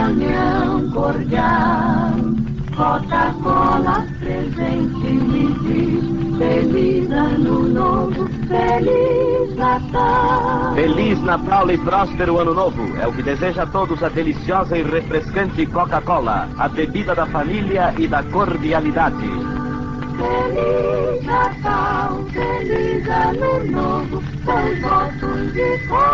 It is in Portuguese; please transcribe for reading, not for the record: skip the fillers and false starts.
união cordial. Coca-Cola presente me diz: Feliz Ano Novo, Feliz Natal. Feliz Natal e próspero Ano Novo. É o que deseja a todos a deliciosa e refrescante Coca-Cola, a bebida da família e da cordialidade. Feliz Natal, Feliz Ano Novo, com votos de